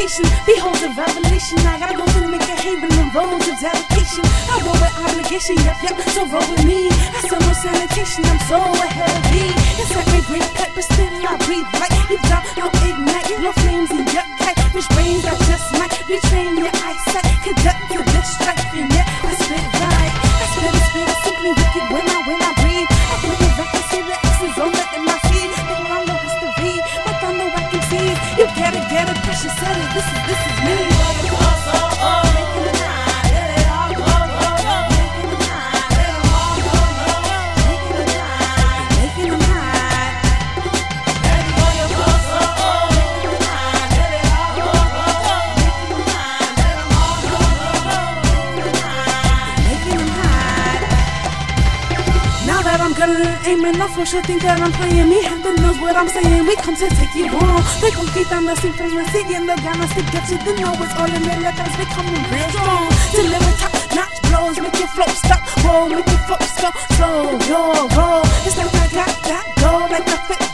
nation. Behold the revelation. I gotta go to make a haven of roads of dedication. I roll with obligation, yep, so roll with me. I saw no sanitation, I'm so ahead of thee. It's like my great cut, but still I breathe light. You down, I'll ignite, blow flames in your kite. Which brains I just might retrain your eyesight. Conduct to this strife, and yet I spit right. I spit simply wicked when I breathe. I put the record, see the X's over in my feet. Think I know history, but I know I can see. You get it, precious, said it, this is me. Aiming off for sure, think that I'm playing me. Heaven knows what I'm saying. We come to take you home. They conquistando siempre siguiendo ganas to get you. They know it's all in their letters. They coming real strong. Deliver top notch blows, make your flow stop. Whoa, make your folks go slow. Yo, roll. It's like I got that go, like a fit.